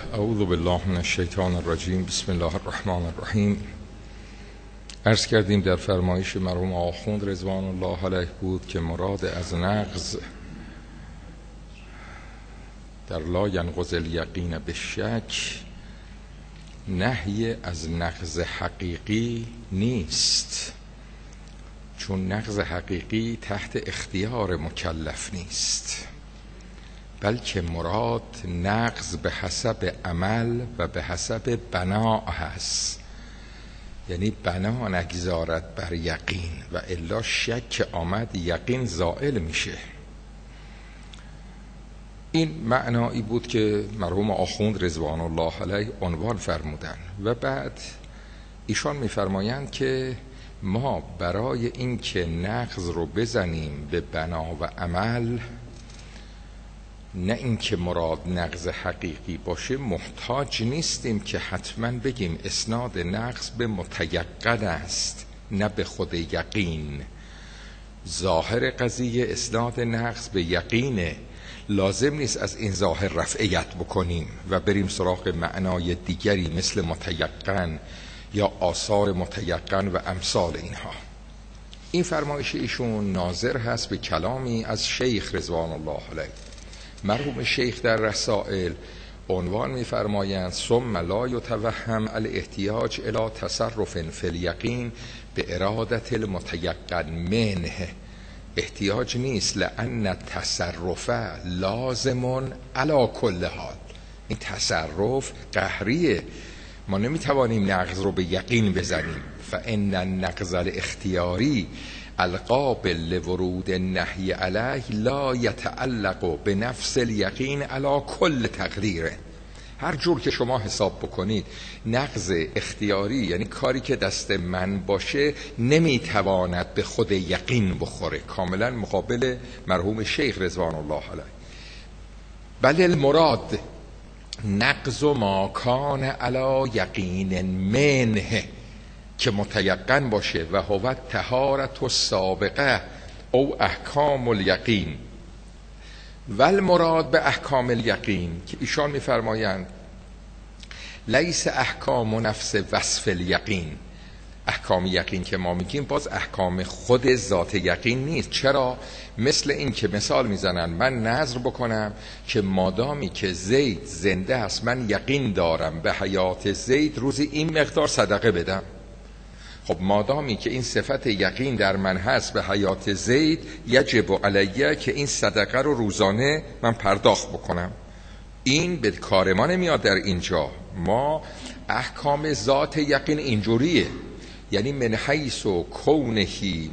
اعوذ بالله من الشیطان الرجیم. بسم الله الرحمن الرحیم. عرض کردیم در فرمایش مرحوم آخوند رضوان الله علیه بود که مراد از نقض در لا ینقض الیقین بالشک نهی از نقض حقیقی نیست، چون نقض حقیقی تحت اختیار مکلف نیست، بلکه مراد نقض به حسب عمل و به حسب بنا هست، یعنی بنا نگذارد بر یقین و الا شک آمد یقین زائل میشه. این معنایی بود که مرحوم آخوند رضوان الله علیه عنوان فرمودن و بعد ایشان میفرمایند که ما برای اینکه نقض رو بزنیم به بنا و عمل، نه اینکه مراد نقض حقیقی باشه، محتاج نیستیم که حتما بگیم اسناد نقض به متیقن است نه به خود یقین. ظاهر قضیه اسناد نقض به یقینه، لازم نیست از این ظاهر رفعیت بکنیم و بریم سراغ معنای دیگری مثل متیقن یا آثار متیقن و امثال اینها. این فرمایش ایشون ناظر هست به کلامی از شیخ رضوان الله علیه. مرحوم شیخ در رسائل عنوان می‌فرمایند ثم لا یتوهم الاحتیاج الی تصرف فی الیقین به ارادة المتیقن منه. احتیاج نیست لأن تصرف لازم علی کل حال. این تصرف قهریه، ما نمیتوانیم نقض رو به یقین بزنیم. فإن النقض الاختیاری القابل لورود النهی علیه لا یتعلق به نفس الیقین علی کل تقدیره. هر جور که شما حساب بکنید نقض اختیاری، یعنی کاری که دست من باشه، نمیتواند به خود یقین بخوره، کاملا مقابل مرحوم شیخ رضوان الله علیه. بل المراد نقض ما کان علی یقین منه، که متیقن باشه، و هو طهارت السابقه او احکام الیقین. و المراد به احکام الیقین که ایشان میفرمایند لیس احکام نفس وصف الیقین. احکام یقین که ما میگیم باز احکام خود ذات یقین نیست. چرا؟ مثل این که مثال میزنن من نذر بکنم که مادامی که زید زنده است من یقین دارم به حیات زید روزی این مقدار صدقه بدم. خب مادامی که این صفت یقین در من هست به حیات زید، یجب علیه که این صدقه رو روزانه من پرداخت بکنم. این به کار ما نمیاد. در اینجا ما احکام ذات یقین اینجوریه، یعنی من حیث و کونهی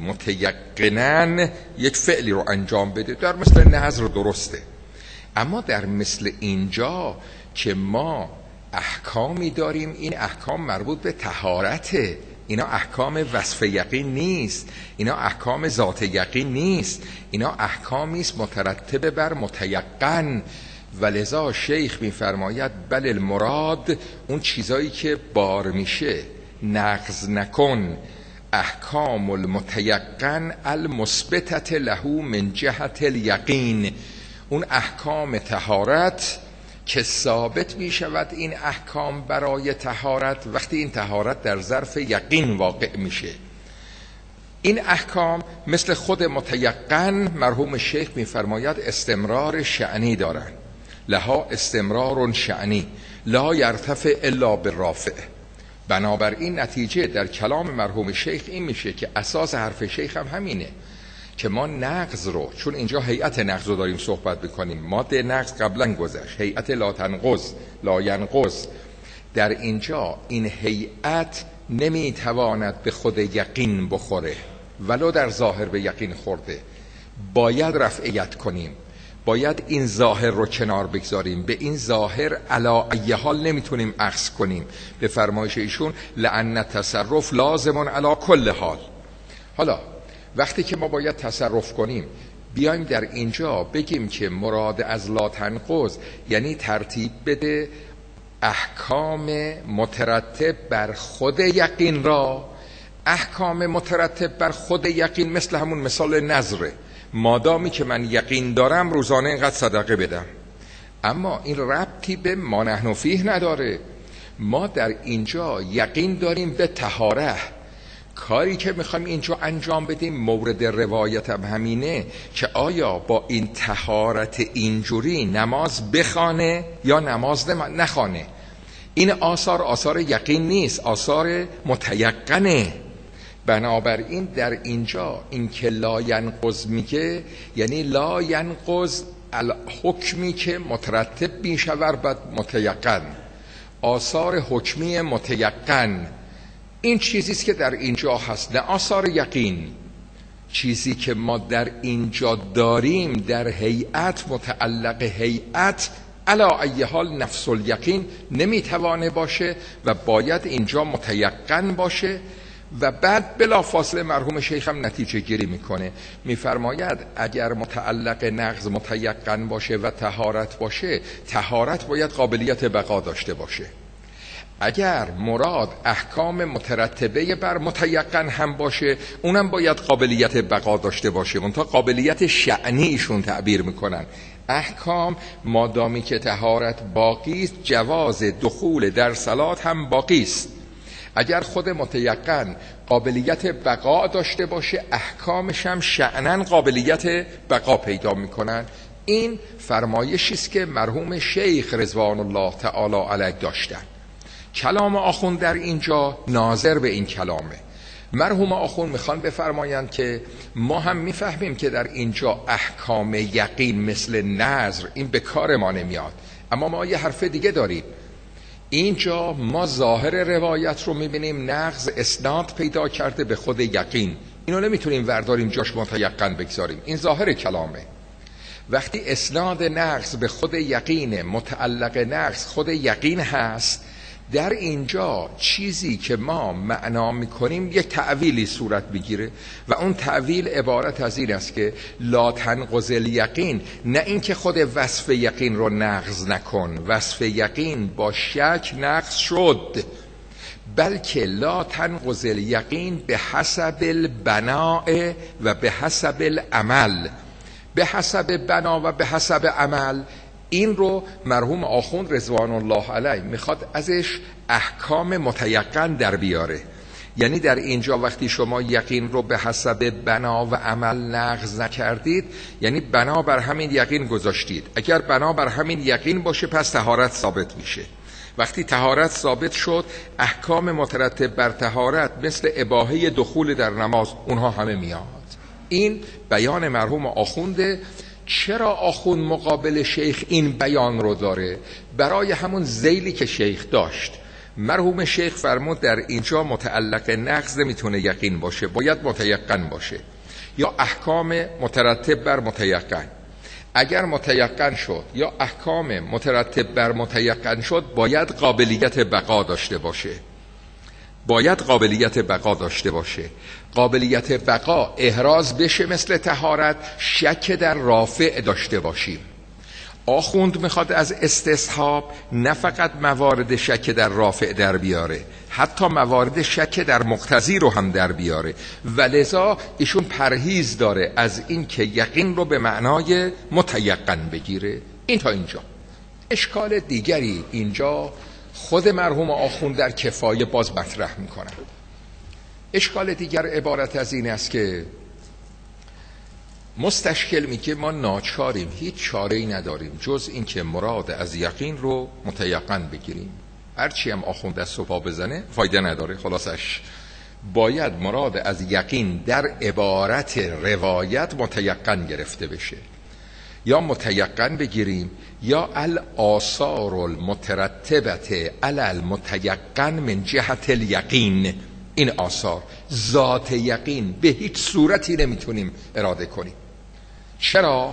متیقنن یک فعلی رو انجام بده، در مثل نذر درسته. اما در مثل اینجا که ما احکامی داریم، این احکام مربوط به طهارته، اینا احکام وصف یقین نیست، اینا احکام ذات یقین نیست، اینا احکامی است مترتب بر متیقن. ولذا شیخ میفرماید بل المراد اون چیزایی که بار میشه نقض نکن احکام المتیقن المثبتة له من جهت الیقین، اون احکام طهارت که ثابت می شود این احکام برای طهارت وقتی این طهارت در ظرف یقین واقع میشه. این احکام مثل خود متیقن مرحوم شیخ می فرماید استمرار شأنی دارن، لها استمرار شأنی لا یرتفع الا بالرافع. بنابراین نتیجه در کلام مرحوم شیخ این میشه که اساس حرف شیخ هم همینه که ما نقض رو، چون اینجا هیئت نقض رو داریم صحبت بکنیم، ماده نقض قبلا گذشت، هیئت لا تنقض لا ینقض، در اینجا این هیئت نمیتواند به خود یقین بخوره ولو در ظاهر به یقین خورده، باید رفعیت کنیم، باید این ظاهر رو کنار بگذاریم، به این ظاهر علی ای حال نمیتونیم اخذ کنیم. به فرمایش ایشون لأن تصرف لازم علی کل حال. حالا وقتی که ما باید تصرف کنیم، بیایم در اینجا بگیم که مراد از لا تنقض یعنی ترتیب بده احکام مترتب بر خود یقین را. احکام مترتب بر خود یقین مثل همون مثال نذره، مادامی که من یقین دارم روزانه اینقدر صدقه بدم. اما این ربطی به ما نحن فیه نداره. ما در اینجا یقین داریم به طهاره. کاری که میخوایم اینجا انجام بدیم مورد روایت هم همینه که آیا با این طهارت اینجوری نماز بخوانه یا نماز نخوانه. این آثار یقین نیست، آثار متیقنه. بنابراین در اینجا این که لا ینقض میگه یعنی لا ینقض الحکمی که مترتب میشود بر متیقن، آثار حکمی متیقن. این چیزیست که در اینجا هست، نه آثار یقین. چیزی که ما در اینجا داریم در هیئت متعلق هیئت علا ای حال نفس الیقین نمیتوانه باشه و باید اینجا متیقن باشه. و بعد بلافاصله مرحوم شیخ هم نتیجه گیری میکنه، میفرماید اگر متعلق نقض متیقن باشه و طهارت باشه، طهارت باید قابلیت بقا داشته باشه. اگر مراد احکام مترتبه بر متیقن هم باشه، اونم باید قابلیت بقا داشته باشه. منتها قابلیت شأنی ایشون تعبیر میکنن. احکام مادامی که طهارت باقی است، جواز دخول در صلات هم باقی است. اگر خود متیقن قابلیت بقا داشته باشه، احکامش هم شأناً قابلیت بقا پیدا میکنن. این فرمایشی است که مرحوم شیخ رضوان الله تعالی علیه داشتن. کلام آخوند در اینجا ناظر به این کلامه. مرحوم آخوند میخوان بفرمایند که ما هم میفهمیم که در اینجا احکام یقین مثل نذر این به کار ما نمیاد، اما ما یه حرف دیگه داریم. اینجا ما ظاهر روایت رو میبینیم نقض اسناد پیدا کرده به خود یقین، اینو نمیتونیم ورداریم جاش متیقن بگذاریم، این ظاهر کلامه. وقتی اسناد نقض به خود یقین، متعلق نقض خود یقین هست، در اینجا چیزی که ما معنا میکنیم یک تعویلی صورت بگیره و اون تعویل عبارت از این است که لا تنقض الیقین، نه اینکه خود وصف یقین رو نقض نکن، وصف یقین با شک نقض شد، بلکه لا تنقض الیقین به حسب البناء و به حسب العمل. به حسب بنا و به حسب عمل، این رو مرحوم آخوند رضوان الله علیه میخواد ازش احکام متیقن در بیاره. یعنی در اینجا وقتی شما یقین رو به حسب بنا و عمل نقض نکردید، یعنی بنا بر همین یقین گذاشتید. اگر بنا بر همین یقین باشه پس طهارت ثابت میشه. وقتی طهارت ثابت شد، احکام مترتب بر طهارت مثل اباحه دخول در نماز اونها همه میاد. این بیان مرحوم آخونده. چرا آخوند مقابل شیخ این بیان رو داره؟ برای همون ذیلی که شیخ داشت. مرحوم شیخ فرمود در اینجا متعلق نقض نمیتونه یقین باشه، باید متیقن باشه، یا احکام مترتب بر متیقن. اگر متیقن شد یا احکام مترتب بر متیقن شد، باید قابلیت بقا داشته باشه. باید قابلیت بقا داشته باشه. قابلیت بقا احراز بشه مثل طهارت، شک در رافع داشته باشیم. آخوند میخواد از استصحاب نه فقط موارد شک در رافع در بیاره، حتی موارد شک در مقتضی رو هم در بیاره، ولذا ایشون پرهیز داره از این که یقین رو به معنای متیقن بگیره. این تا اینجا. اشکال دیگری اینجا خود مرحوم آخوند در کفایه باز مطرح میکنن. اشکال دیگر عبارت از این است که مستشکل میگه ما ناچاریم، هیچ چاره‌ای نداریم جز این که مراد از یقین رو متیقن بگیریم. هرچی هم آخوند دست و پا بزنه فایده نداره. خلاصش باید مراد از یقین در عبارت روایت متیقن گرفته بشه، یا متیقن بگیریم یا الآثار المترتبت علی المتیقن من جهت الیقین. این آثار ذات یقین به هیچ صورتی نمیتونیم اراده کنیم. چرا؟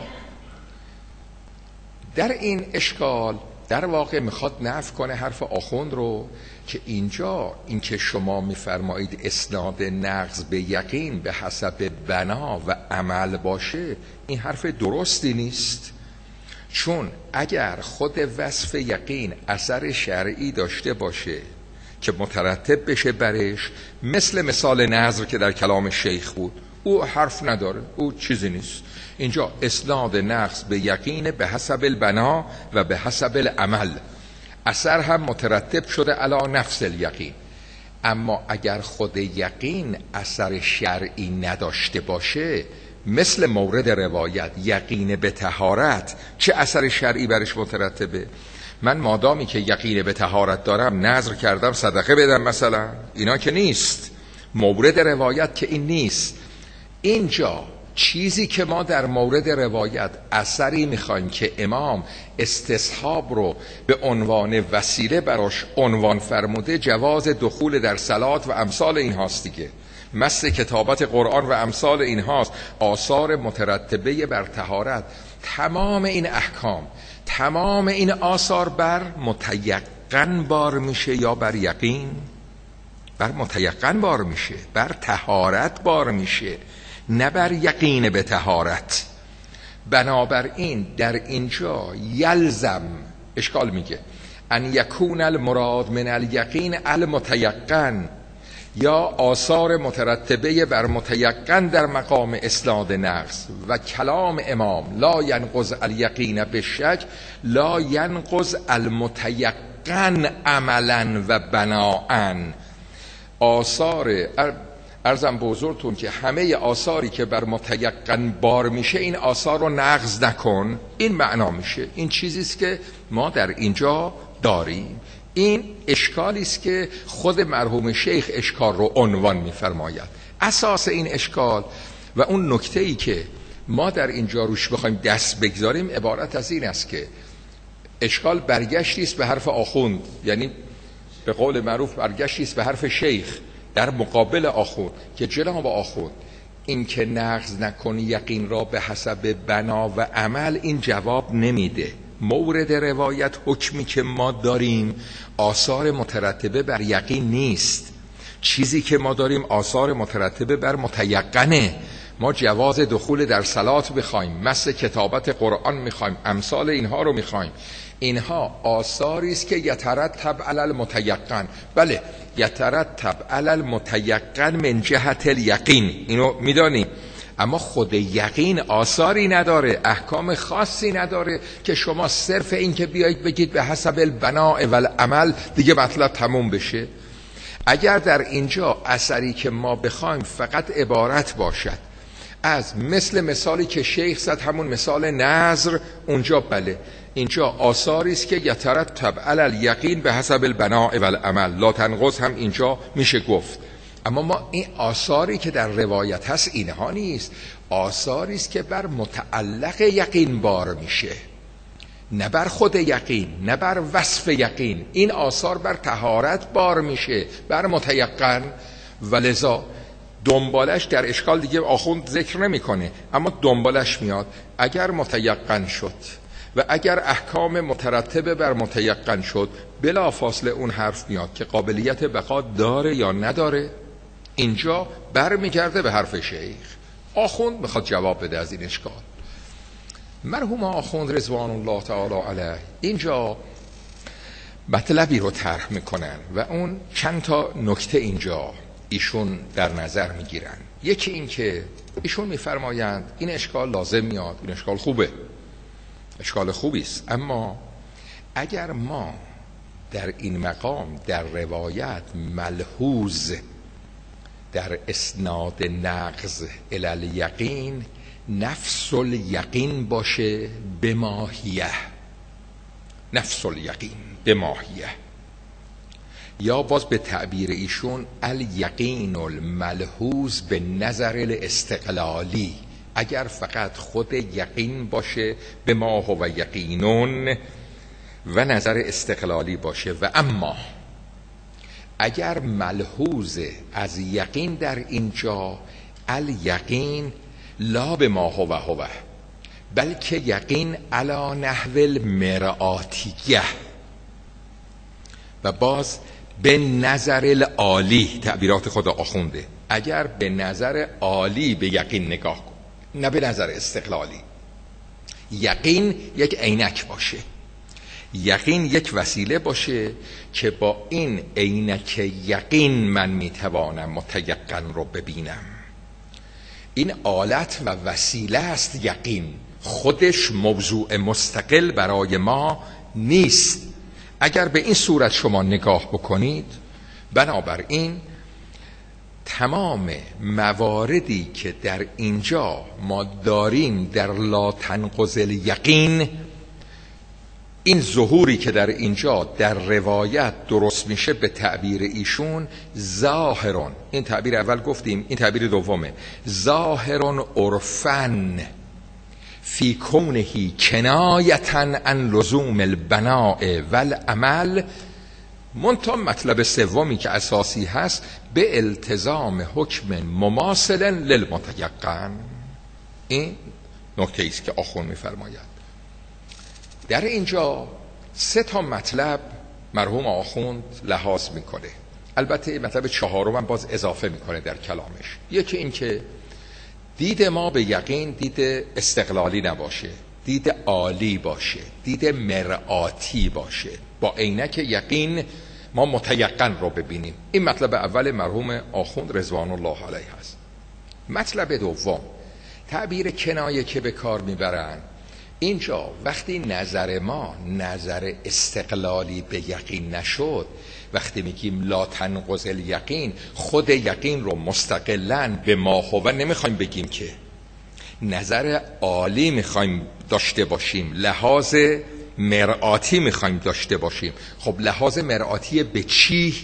در این اشکال در واقع میخواد نفی کنه حرف آخوند رو که اینجا این که شما میفرمایید اسناد نقض به یقین به حسب بنا و عمل باشه، این حرف درستی نیست. چون اگر خود وصف یقین اثر شرعی داشته باشه که مترتب بشه برش، مثل مثال نذر که در کلام شیخ بود، او حرف نداره، او چیزی نیست. اینجا اسناد نقص به یقین به حسب البنا و به حسب العمل، اثر هم مترتب شده علی نفس الیقین. اما اگر خود یقین اثر شرعی نداشته باشه، مثل مورد روایت یقین به طهارت، چه اثر شرعی برش مترتبه؟ من مادامی که یقین به طهارت دارم نذر کردم صدقه بدم مثلا، اینا که نیست. مورد روایت که این نیست. اینجا چیزی که ما در مورد روایت اثری میخوایم که امام استصحاب رو به عنوان وسیله براش عنوان فرموده، جواز دخول در صلات و امثال این هاست دیگه، مثل کتابت قرآن و امثال این هاست، آثار مترتبه بر طهارت. تمام این احکام، تمام این آثار بر متیقن بار میشه یا بر یقین؟ بر متیقن بار میشه، بر طهارت بار میشه، نه بر یقین به طهارت. بنابراین در اینجا یلزم، اشکال میگه، ان یکون المراد من الیقین المتیقن، یا آثار مترتبه بر متیقن در مقام اسناد نقص. و کلام امام لا ینقض الیقین بالشک لا ینقض المتیقن عملا و بناء. آثار عرضم به حضورتون که همه آثاری که بر متیقن بار میشه، این آثار رو نقض نکن، این معنا میشه. این چیزیست که ما در اینجا داریم. این اشکالی است که خود مرحوم شیخ اشکال رو عنوان میفرماید. اساس این اشکال و اون نکته‌ای که ما در اینجا روش بخوایم دست بگذاریم عبارت از این است که اشکال برگشتی است به حرف آخوند، یعنی به قول معروف برگشتی است به حرف شیخ در مقابل آخوند، که جناب آخوند این که نقض نکنی یقین را به حسب بنا و عمل، این جواب نمیده. مورد روایت حکمی که ما داریم آثار مترتبه بر یقین نیست. چیزی که ما داریم آثار مترتبه بر متیقنه. ما جواز دخول در صلات بخوایم، مثل کتابت قرآن میخوایم، امثال اینها رو میخوایم. اینها آثاری است که یترتب علی المتیقن. بله، یترتب علی المتیقن من جهت الیقین، اینو میدانیم. اما خود یقین آثاری نداره، احکام خاصی نداره که شما صرف این که بیایید بگید به حسب البناء و العمل دیگه مطلب تموم بشه. اگر در اینجا اثری که ما بخوایم فقط عبارت باشد از مثالی که شیخ زد، همون مثال نذر، اونجا بله، اینجا آثاری است که یترتب علی الیقین به حسب البناء و العمل، لا تنقض هم اینجا میشه گفت. اما ما این آثاری که در روایت هست اینها نیست، آثاری است که بر متعلق یقین بار میشه، نه بر خود یقین، نه بر وصف یقین. این آثار بر طهارت بار میشه، بر متیقن. ولذا دنبالش در اشکال دیگه آخوند ذکر نمیکنه، اما دنبالش میاد اگر متیقن شد و اگر احکام مترتبه بر متیقن شد، بلا فاصله اون حرف میاد که قابلیت بقا داره یا نداره. اینجا برمیگرده به حرف شیخ. آخوند میخواد جواب بده از این اشکال. مرحوم آخوند رضوان الله تعالی علیه اینجا مطلبی رو طرح میکنن و اون چند تا نکته اینجا ایشون در نظر میگیرن. یکی این که ایشون میفرمایند این اشکال لازم میاد، این اشکال خوبه، اشکال خوبی است، اما اگر ما در این مقام در روایت ملحوظ در اسناد نقض الی الیقین نفس الیقین باشه بماهیه، نفس الیقین بماهیه، یا باز به تعبیر ایشون الیقین الملحوظ به نظر الاستقلالی، اگر فقط خود یقین باشه به ما هو یقینون و نظر استقلالی باشه. و اما اگر ملحوظ از یقین در اینجا الیقین لا به ما هو هو، بلکه یقین علی نحو المرآتیه، و باز به نظر العالی، تعبیرات خود آخونده، اگر به نظر عالی به یقین نگاه کن، نه به نظر استقلالی. یقین یک عینک باشه، یقین یک وسیله باشه که با این عینک یقین من میتوانم متیقن رو ببینم. این آلت و وسیله است. یقین خودش موضوع مستقل برای ما نیست. اگر به این صورت شما نگاه بکنید، بنابراین تمام مواردی که در اینجا ما داریم در لا تنقض الیقین، این ظهوری که در اینجا در روایت درست میشه به تعبیر ایشون ظاهرون، این تعبیر اول گفتیم، این تعبیر دومه، ظاهرون عرفن فی کونه کنایتا عن لزوم البناء والعمل. منتها مطلب سومی که اساسی هست به التزام حکم مماثل للمتیقن. این نکته است که آخوند میفرماید. در اینجا 3 مطلب مرحوم آخوند لحاظ میکنه. البته مطلب 4 هم باز اضافه میکنه در کلامش. یکی این که دید ما به یقین دید استقلالی نباشه، دید عالی باشه، دید مرآتی باشه، با عینک یقین ما متیقن رو ببینیم. این مطلب اول مرحوم آخوند رضوان الله علیه هست. مطلب دوم تعبیر کنایه که به کار میبرن، اینجا وقتی نظر ما نظر استقلالی به یقین نشد، وقتی میگیم لا تنقض الیقین، خود یقین رو مستقلاً به ما هو نمیخوایم بگیم که، نظر عالی میخوایم داشته باشیم، لحاظ مرآتی میخوایم داشته باشیم. خب لحاظ مرآتی به چی؟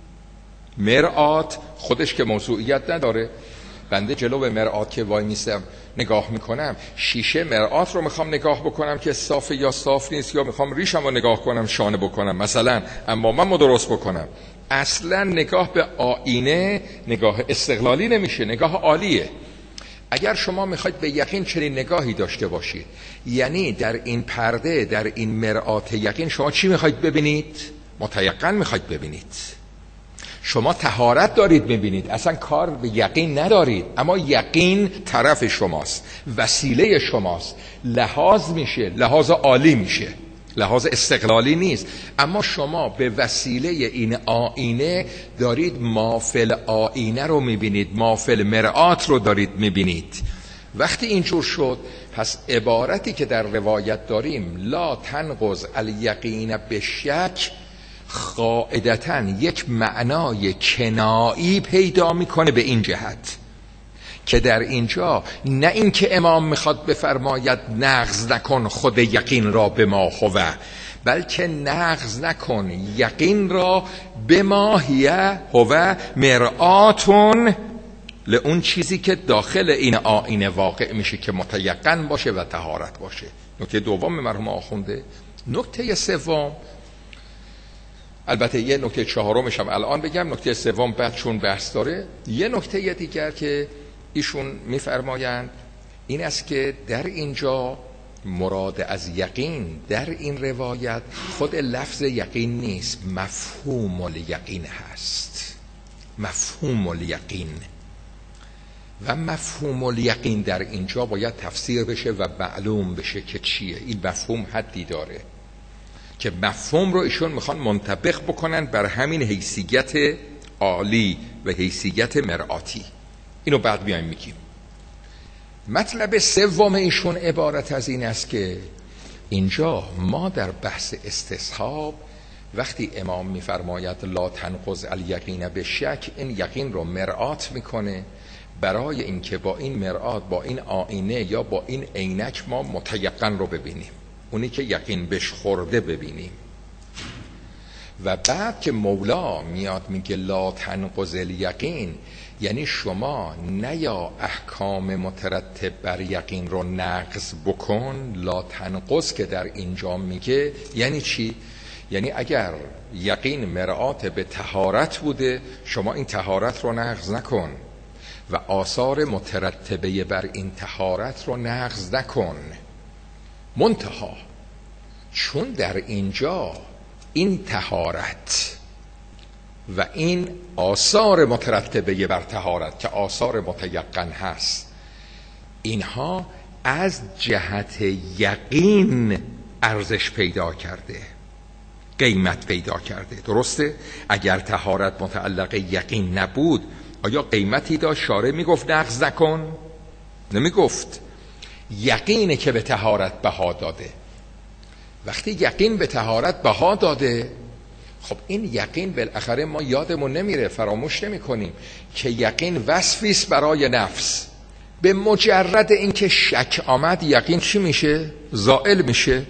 مرآت خودش که موضوعیت نداره. بنده جلو به مرآت که وای میستم نگاه میکنم، شیشه مرآت رو میخوام نگاه بکنم که صافه یا صاف نیست، یا میخوام ریشم رو نگاه کنم شانه بکنم مثلا، اما من درست بکنم. اصلا نگاه به آینه نگاه استقلالی نمیشه، نگاه عالیه. اگر شما میخواید به یقین چنین نگاهی داشته باشید، یعنی در این پرده، در این مرآت یقین شما چی میخواید ببینید؟ متیقن میخواید ببینید. شما طهارت دارید میبینید، اصلا کار به یقین ندارید، اما یقین طرف شماست، وسیله شماست، لحاظ میشه، لحاظ عالی میشه، لحاظ استقلالی نیست. اما شما به وسیله این آینه دارید مافل آینه رو میبینید، مافل مرآت رو دارید میبینید. وقتی اینجور شد، پس عبارتی که در روایت داریم لا تنقض الیقین بالشک، قاعدتاً یک معنای کنایی پیدا میکنه به این جهت که در اینجا نه این که امام میخواد بفرماید نقض نکن خود یقین را به ما هو، بلکه نقض نکن یقین را به ما هیه هو مرآتون، لئون چیزی که داخل این آینه واقع میشه که متیقن باشه و طهارت باشه. نکته دوم مرحوم آخونده. نکته سوم، البته یه نکته 4مش هم الان بگم، نکته سوم بعد چون بحث داره. یه نکته دیگر که ایشون میفرمایند این است که در اینجا مراد از یقین در این روایت خود لفظ یقین نیست، مفهوم الیقین هست. مفهوم الیقین و مفهوم الیقین در اینجا باید تفسیر بشه و معلوم بشه که چیه. این مفهوم حدی داره که مفهوم رو ایشون میخوان منطبق بکنن بر همین حیثیت عالی و حیثیت مرآتی. اینو بعد میایم میگیم. مطلب سوم ایشون عبارت از این است که اینجا ما در بحث استصحاب وقتی امام میفرماید لا تنقض الیقین بالشک، این یقین رو مرآت میکنه برای اینکه با این مرآت، با این آینه یا با این عینک ما متیقن رو ببینیم، اونی که یقین بهش خورده ببینیم. و بعد که مولا میاد میگه لا تنقض الیقین، یعنی شما نه یا احکام مترتب بر یقین رو نقض بکن. لا تنقض که در اینجا میگه یعنی چی؟ یعنی اگر یقین مرآت به طهارت بوده، شما این طهارت رو نقض نکن و آثار مترتبه بر این طهارت رو نقض نکن. منتها چون در اینجا این طهارت و این آثار مترتبه بر طهارت که آثار متیقن هست، اینها از جهت یقین ارزش پیدا کرده، قیمت پیدا کرده. درسته؟ اگر طهارت متعلق یقین نبود، آیا قیمتی داشت؟ شارع میگفت نقض نکن؟ نمی گفت یقینه که به طهارت بها داده. وقتی یقین به طهارت بها داده، خب این یقین بالاخره ما یادمون نمیره، فراموش نمی کنیم که یقین وصفی است برای نفس. به مجرد اینکه شک آمد یقین چی میشه؟ زائل میشه.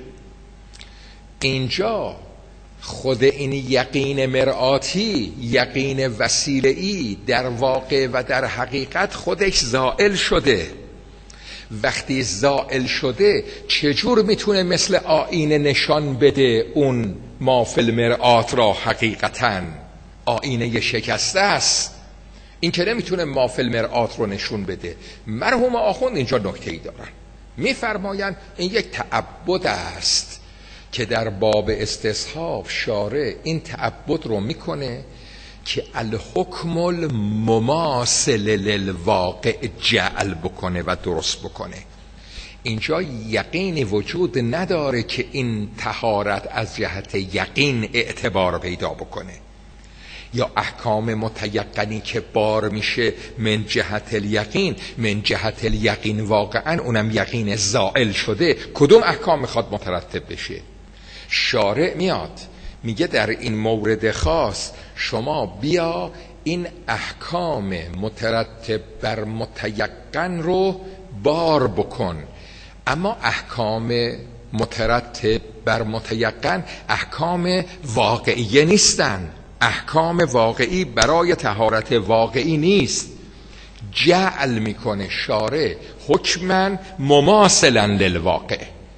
اینجا خود این یقین مرآتی، یقین وسیله‌ای در واقع و در حقیقت خودش زائل شده. وقتی زائل شده چجور میتونه مثل آینه نشان بده اون ما فی المرآت را؟ حقیقتاً آینه شکسته است، این که نمیتونه ما فی المرآت رو نشون بده. مرحوم آخوند اینجا نکته‌ای دارن، میفرمایند این یک تعبد است که در باب استصحاب شارع این تعبد رو میکنه که الحکم المماثل للواقع جعل بکنه و درست بکنه. اینجا یقین وجود نداره که این طهارت از جهت یقین اعتبار پیدا بکنه، یا احکام متیقنی که بار میشه من جهت الیقین. من جهت الیقین واقعا اونم یقین زائل شده. کدوم احکام میخواد مترتب بشه؟ شارع میاد میگه در این مورد خاص شما بیا این احکام مترتب بر متیقن رو بار بکن. اما احکام مترتب بر متیقن احکام واقعی نیستن. احکام واقعی برای طهارت واقعی نیست. جعل میکنه شارع حکما مماثلا للواقع.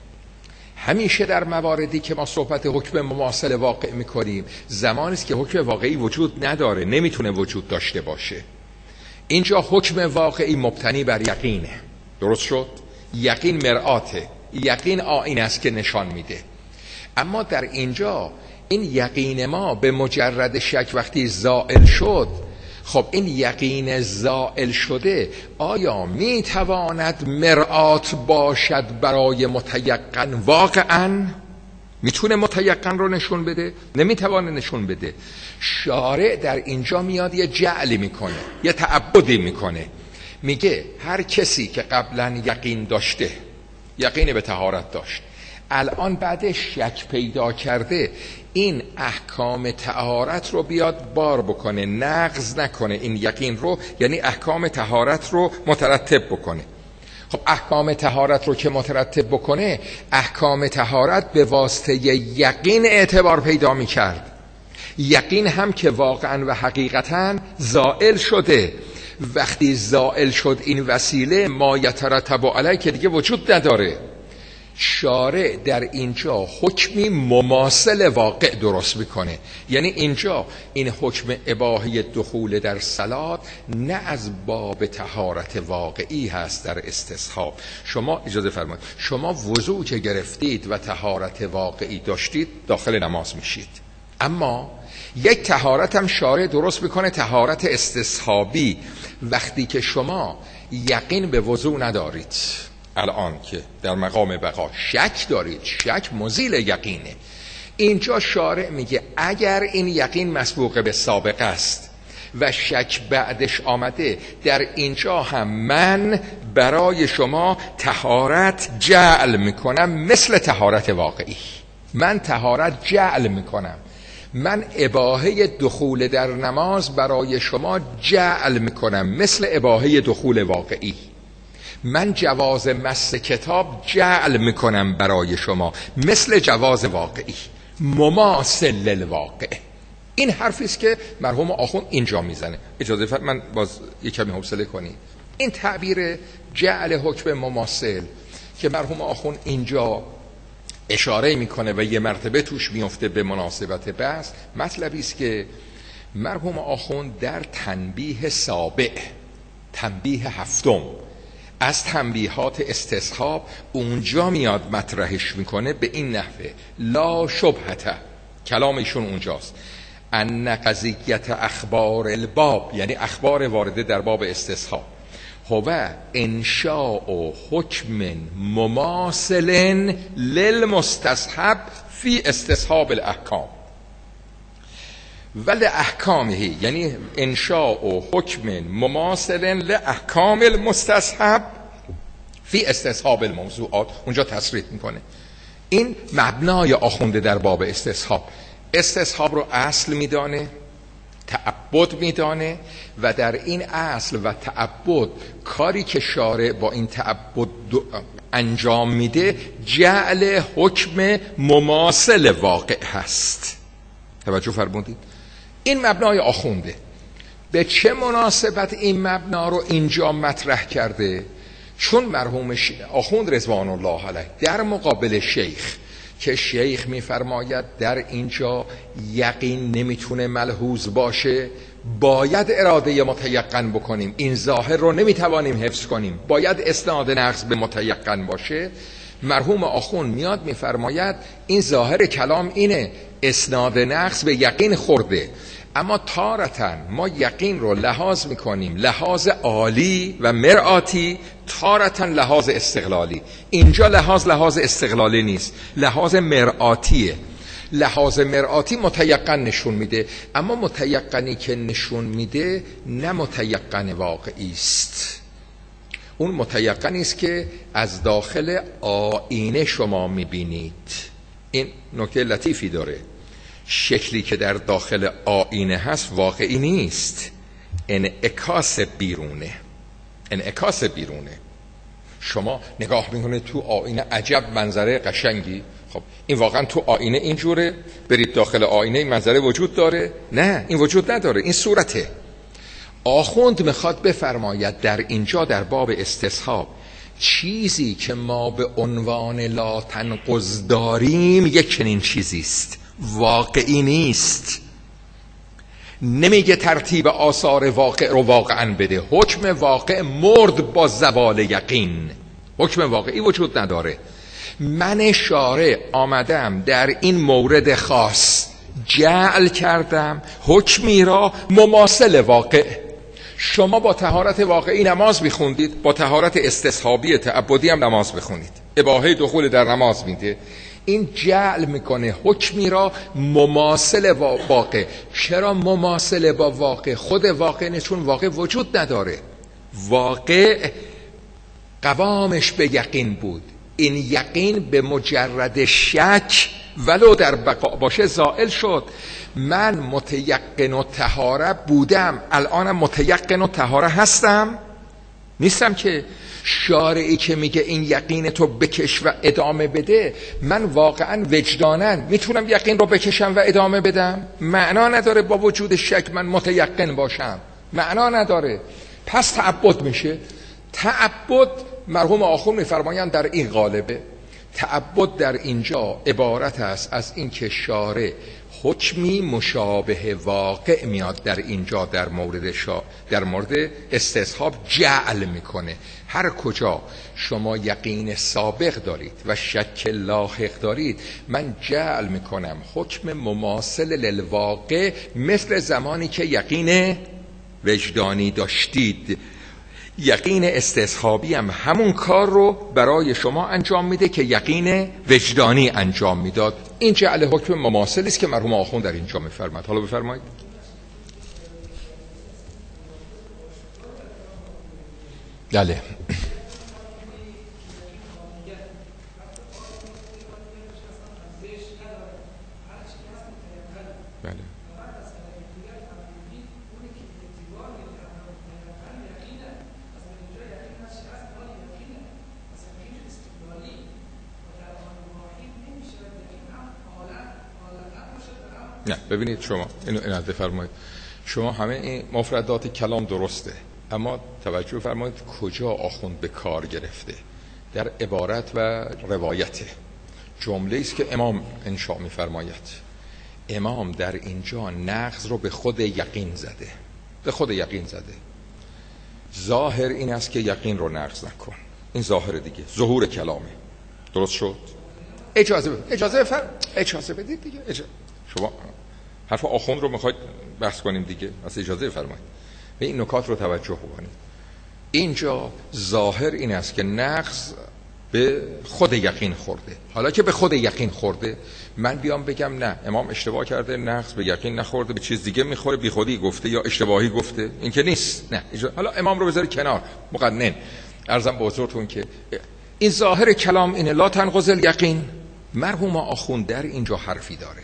همیشه در مواردی که ما صحبت حکم مماثل واقع میکنیم زمانی است که حکم واقعی وجود نداره، نمیتونه وجود داشته باشه. اینجا حکم واقعی مبتنی بر یقینه. درست شد؟ یقین مرآته، یقین آینه است که نشان میده. اما در اینجا این یقین ما به مجرد شک وقتی زائل شد، خب این یقین زائل شده آیا میتواند مرآت باشد برای متیقن؟ واقعا میتونه متیقن رو نشون بده؟ نمیتوانه نشون بده. شارع در اینجا میاد یه جعلی میکنه، یه تعبدی میکنه، میگه هر کسی که قبلا یقین داشته، یقین به طهارت داشت، الان بعدش شک پیدا کرده، این احکام طهارت رو بیاد بار بکنه، نقض نکنه این یقین رو، یعنی احکام طهارت رو مترتب بکنه. خب احکام طهارت رو که مترتب بکنه، احکام طهارت به واسطه یقین اعتبار پیدا میکرد. یقین هم که واقعا و حقیقتا زائل شده. وقتی زائل شد این وسیله، ما یترتب علیه که دیگه وجود نداره. شارع در اینجا حکمی مماثل واقع درست میکنه. یعنی اینجا این حکم اباحه دخول در صلات نه از باب طهارت واقعی هست در استصحاب. شما اجازه فرمایید، شما وضوء که گرفتید و طهارت واقعی داشتید داخل نماز میشید، اما یک طهارت هم شارع درست میکنه، طهارت استصحابی. وقتی که شما یقین به وضوء ندارید، الان که در مقام بقا شک دارید، شک مزیل یقینه، اینجا شارع میگه اگر این یقین مسبوق به سابق است و شک بعدش آمده، در اینجا هم من برای شما طهارت جعل میکنم مثل طهارت واقعی. من طهارت جعل میکنم، من اباحه دخول در نماز برای شما جعل میکنم مثل اباحه دخول واقعی. من جواز مس کتاب جعل میکنم برای شما مثل جواز واقعی، مماثل للواقع. این حرفی است که مرحوم آخوند اینجا میزنه. اجازه فرمایید من باز یک کمی حوصله کنید. این تعبیر جعل حکم مماثل که مرحوم آخوند اینجا اشاره میکنه و یه مرتبه توش میفته به مناسبت بحث، مطلبی است که مرحوم آخوند در تنبیه سابع، تنبیه هفتم از تنبیهات استصحاب اونجا میاد مطرحش میکنه به این نحوه: لا شبهته، کلام ایشون اونجاست، ان قضیت اخبار الباب، یعنی اخبار وارده در باب استصحاب، هو انشاء حکم مماثل للمستصحب فی استصحاب الاحکام ولی احکامه، یعنی انشاء حکم مماثل لاحکام المستصحب فی استصحاب الموضوعات اونجا تصریح میکنه. این مبنای آخونده در باب استصحاب رو اصل میدانه، تعبد میدانه و در این اصل و تعبد کاری که شارع با این تعبد انجام میده جعل حکم مماثل واقع هست. توجه فرمودید؟ این مبنای آخونده. به چه مناسبت این مبنا رو اینجا مطرح کرده؟ چون مرحوم آخوند رضوان الله علیه در مقابل شیخ که شیخ میفرماید در اینجا یقین نمیتونه ملحوظ باشه، باید اراده متیقن بکنیم، این ظاهر رو نمیتوانیم حفظ کنیم، باید اسناد نقض به متیقن باشه. مرحوم آخوند میاد میفرماید این ظاهر کلام اینه، اسناد نقض به یقین خورده، اما تارتاً ما یقین رو لحاظ میکنیم لحاظ عالی و مرآتی، تارتاً لحاظ استقلالی. اینجا لحاظ استقلالی نیست، لحاظ مرآتیه. لحاظ مرآتی متیقن نشون میده، اما متیقنی که نشون میده نه متیقن واقعی است. اون متیقنی است که از داخل آینه شما میبینید. این نکته لطیفی داره، شکلی که در داخل آینه هست واقعی نیست، انعکاس بیرونه. شما نگاه میکنید تو آینه، عجب منظره قشنگی، خب این واقعا تو آینه اینجوره، برید داخل آینه این منظره وجود داره؟ نه، این وجود نداره، این صورته. آخوند میخواد بفرماید در اینجا در باب استصحاب چیزی که ما به عنوان لا تنقض داریم یک چنین چیزیست، واقعی نیست. نمیگه ترتیب آثار واقع رو واقعا بده، حکم واقع مرد با زوال یقین، حکم واقعی وجود نداره. من شارع آمدم در این مورد خاص جعل کردم حکمی را مماثل واقع. شما با طهارت واقعی نماز میخوندید، با طهارت استصحابی تعبدی هم نماز بخونید، اباحه دخول در نماز میده. این جعل میکنه حکمی را مماثل واقع. چرا مماثل با واقع؟ خود واقع نشون واقع وجود نداره، واقع قوامش به یقین بود، این یقین به مجرد شک ولو در بقا باشه زائل شد. من متیقن و طهاره بودم، الانم متیقن و طهاره هستم؟ نیستم که. شارعی که میگه این یقین تو بکش و ادامه بده، من واقعا وجداناً میتونم یقین رو بکشم و ادامه بدم؟ معنا نداره با وجود شک من متیقن باشم، معنا نداره. پس تعبد میشه. تعبد مرحوم آخوند میفرمایند در این قالبه. تعبد در اینجا عبارت است از این که شارع حکمی مشابه واقع میاد در اینجا در مورد استصحاب جعل میکنه. هر کجا شما یقین سابق دارید و شک لاحق دارید، من جعل میکنم حکم مماثل للواقع، مثل زمانی که یقین وجدانی داشتید. یقین استصحابی هم همون کار رو برای شما انجام میده که یقین وجدانی انجام میداد. این جعل حکم مماثلی است که مرحوم آخوند در اینجا میفرماد. حالا بفرمایید. بله. بله. نه ببینید، شما اینو بفرمایید، شما همه این مفردات کلام درسته، اما توجه فرمایید کجا آخوند به کار گرفته. در عبارت و روایت جمله است که امام انشاء میفرماید. امام در اینجا نقض رو به خود یقین زده، به خود یقین زده. ظاهر این است که یقین رو نقض نکن، این ظاهر دیگه، ظهور کلامه. درست شد؟ اجازه بدید دیگه. شما حرف آخوند رو میخواید بحث کنیم دیگه، از اجازه فرمایید. به این نکات رو توجه بکنید. اینجا ظاهر این است که نقض به خود یقین خورده. حالا که به خود یقین خورده، من بیام بگم نه امام اشتباه کرده، نقض به یقین نخورده، به چیز دیگه میخوره، بی خودی گفته یا اشتباهی گفته، این که نیست. نه حالا امام رو بذاری کنار، مقنن عرضم به حضورتون که این ظاهر کلام اینه، لا تنقض الیقین. مرحوم آخوند در اینجا حرفی داره.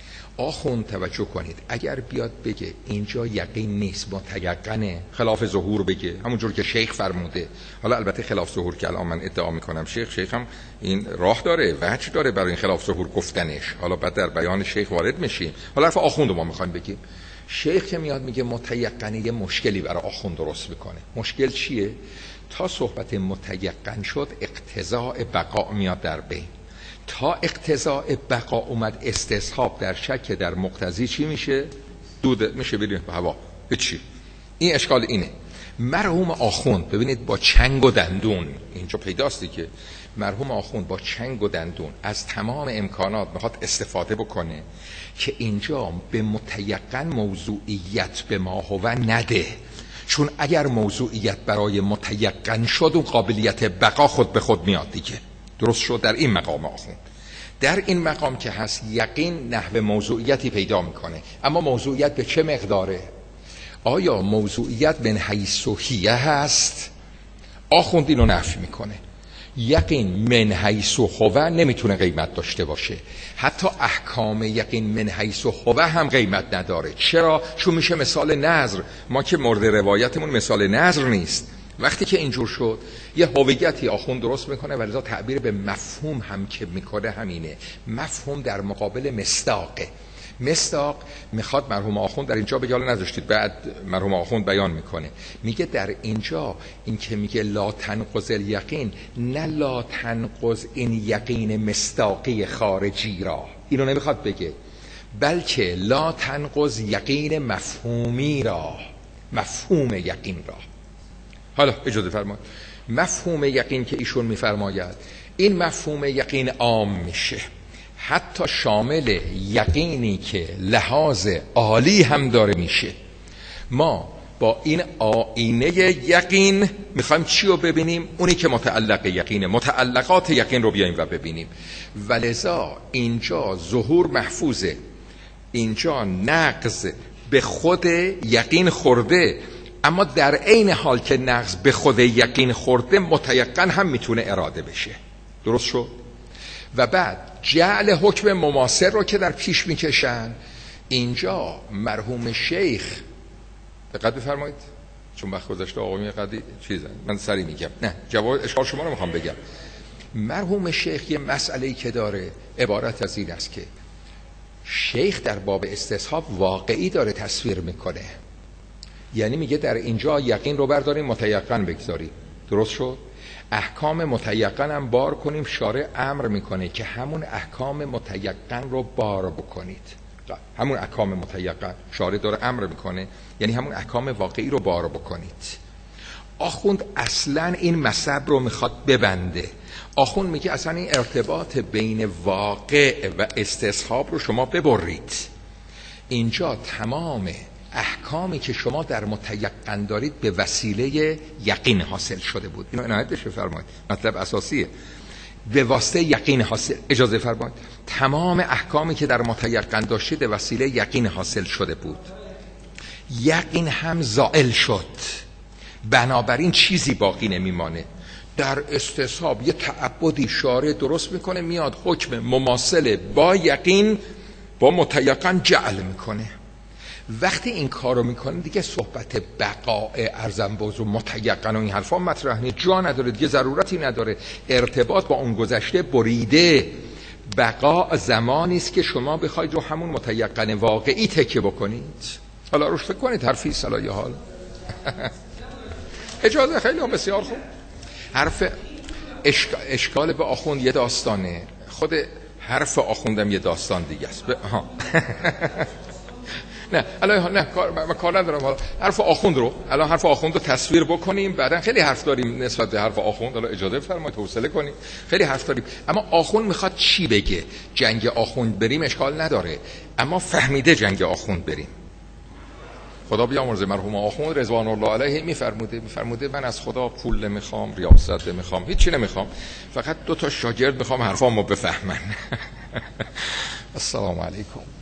آخوند توجه کنید، اگر بیاد بگه اینجا یقین نیست، متیقنه، خلاف ظهور بگه، همونجور که شیخ فرموده. حالا البته خلاف ظهور که الان من ادعا میکنم شیخ هم این راه داره، وجه داره برای این خلاف ظهور گفتنش. حالا بعد در بیان شیخ وارد میشیم. حالا حرف آخوند ما میخوایم بگیم. شیخ که میاد میگه متیقنه، یه مشکلی برای آخوند درست میکنه. مشکل چیه؟ تا صحبت متیقن شد اقتضاء بقا میاد در بین. تا اقتضاء بقا اومد استصحاب در شک در مقتضی چی میشه؟ دوده میشه بریم به هوا. به چی؟ این اشکال اینه. مرحوم آخوند ببینید با چنگ و دندون اینجا پیداستی که مرحوم آخوند با چنگ و دندون از تمام امکانات میخواد استفاده بکنه که اینجا به متیقن موضوعیت به ما هو نده، چون اگر موضوعیت برای متیقن شد و قابلیت بقا خود به خود میاد دیگه. درست شد؟ در این مقام آخوند، در این مقام که هست یقین نحو موضوعیتی پیدا میکنه. اما موضوعیت به چه مقداره؟ آیا موضوعیت من حیث هیه هست؟ آخوند اینو نفی میکنه. یقین من حیث هو نمیتونه قیمت داشته باشه. حتی احکام یقین من حیث هو هم قیمت نداره. چرا؟ چون میشه مثال نظر. ما که مورد روایتمون مثال نظر نیست. وقتی که اینجور شد یه هویتی آخوند درست میکنه و لذا تعبیر به مفهوم هم که میکنه همینه. مفهوم در مقابل مصداقه. مصداق میخواد مرحوم آخوند در اینجا بگه، حالا نذاشتید بعد مرحوم آخوند بیان میکنه، میگه در اینجا این که میگه لا تنقض الیقین، نه لا تنقض این یقین مصداقی خارجی را، اینو نمیخواد بگه، بلکه لا تنقض یقین مفهومی را، مفهوم یقین را. حالا اجازه فرمایید، مفهوم یقین که ایشون میفرماید این مفهوم یقین عام میشه، حتی شامل یقینی که لحاظ عالی هم داره میشه. ما با این آینه یقین میخوایم چی رو ببینیم؟ اونی که متعلق یقینه، متعلقات یقین رو بیاییم و ببینیم. ولذا اینجا ظهور محفوظه، اینجا نقض به خود یقین خورده، اما در عین حال که نقض به خود یقین خورده متیقن هم میتونه اراده بشه. درست شد؟ و بعد جعل حکم مماثل رو که در پیش میکشن، اینجا مرحوم شیخ دقت بفرمایید، چون وقت گذشته آقا می قدی چیزه من سری میگم، نه جواب اشکال شما رو میخوام بگم. مرحوم شیخ یه مسئله‌ای که داره عبارت از این است که شیخ در باب استصحاب واقعی داره تصویر میکنه، یعنی میگه در اینجا یقین رو برداریم متیقن بگذاریم. درست شد؟ احکام متیقن هم بار کنیم. شارع امر میکنه که همون احکام متیقن رو بار بکنید. همون احکام متیقن شارع داره امر میکنه، یعنی همون احکام واقعی رو بار بکنید. آخوند اصلا این مصب رو میخواد ببنده. آخوند میگه اصلا این ارتباط بین واقع و استصحاب رو شما ببرید. اینجا تمام احکامی که شما در متیقن دارید به وسیله یقین حاصل شده بود. اینو عنایت بشه فرمایید، مطلب اساسیه. به واسطه یقین حاصل، اجازه فرمایید، تمام احکامی که در متیقن داشتید به وسیله یقین حاصل شده بود. یقین هم زائل شد، بنابراین چیزی باقی نمیمانه. در استصحاب یه تعبدی شارع درست میکنه، میاد حکم مماثل با یقین با متیقن جعل میکنه. وقتی این کارو میکنه دیگه صحبت بقاء ارزم باز و متیقن و این حرفا مطرح نیست، جا نداره دیگه، ضرورتی نداره. ارتباط با اون گذشته بریده. بقاء زمانی است که شما بخواید رو همون متیقن واقعی تکیه بکنید. حالا روش فکر کنید، حرفی صلاح حال. اجازه، خیلی بسیار خوب. حرف اشکال به آخوند یه داستانه، خود حرف آخوندم یه داستان دیگه است. نه الان نه کار ندارم. حالا حرف آخوند رو تصویر بکنیم، بعدا خیلی حرف داریم نسبت به حرف آخوند. حالا اجازه فرمایید حوصله کنیم، خیلی حرف داریم. اما آخوند میخواد چی بگه؟ جنگ آخوند بریم اشکال نداره، اما فهمیده جنگ آخوند بریم. خدا بیامرزه مرحوم آخوند رضوان الله علیه میفرموده من از خدا پول نمیخوام، ریاست نمیخوام، هیچی نمیخوام، فقط 2 تا شاگرد میخوام حرفامو بفهمن. السلام علیکم.